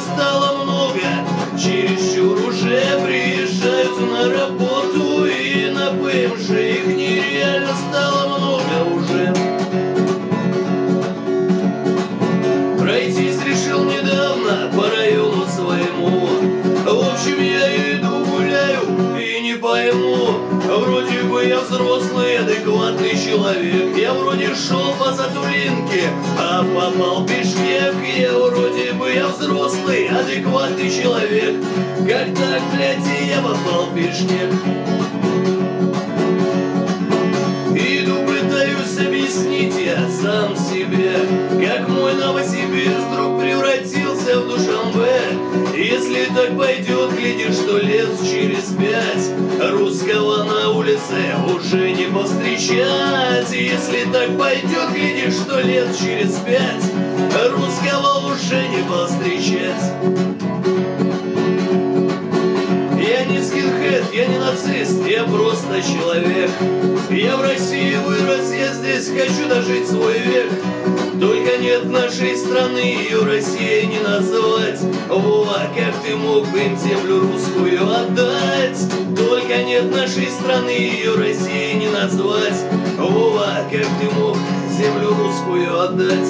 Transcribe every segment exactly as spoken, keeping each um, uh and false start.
стало много, чересчур уже приезжают на работу, и на ПМЖ их нереально стало много уже. Пройтись решил недавно по району своему. В общем, я иду гуляю и не пойму. Вроде бы я взрослый, адекватный человек. Я вроде шел по Затулинке, а попал пешкек. Я вроде бы я взрослый, адекватный человек. Как так, блядь, и я попал пешкек? Иду, пытаюсь объяснить я сам себе, как мой Новосибирск вдруг превратился в Душанбе. Если так пойдет, глядишь, что лет через пять русского на улице уже не повстречать. Если так пойдет, глядишь, что лет через пять русского уже не повстречать. Я не скинхед, я не нацист, я просто человек. Я в России вырос, я здесь хочу дожить свой век. Только нет нашей страны, ее Россией не назвать. Вова, как ты мог бы им землю русскую отдать? Только нет нашей страны, ее Россией не назвать. Вова, как ты мог землю русскую отдать?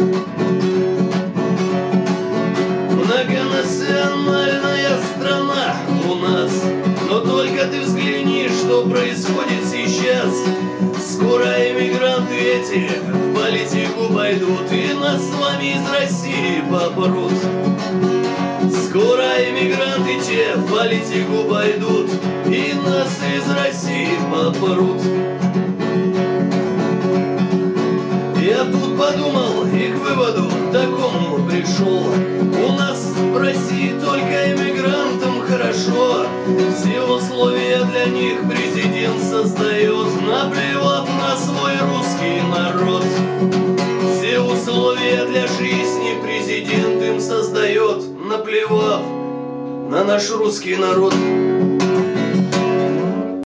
Многонациональная страна у нас, но только ты взгляни, что происходит сейчас. Скоро эмигранты эти в политику пойдут, и нас с вами из России попрут. Скоро эмигранты те в политику пойдут, и нас из России попрут. Я тут подумал и к выводу такому пришел. У нас в России только эмигрантам хорошо. Все условия для них президент создает, наплевав на свой русский народ. Все условия для жизни президент им создает, наплевав на наш русский народ.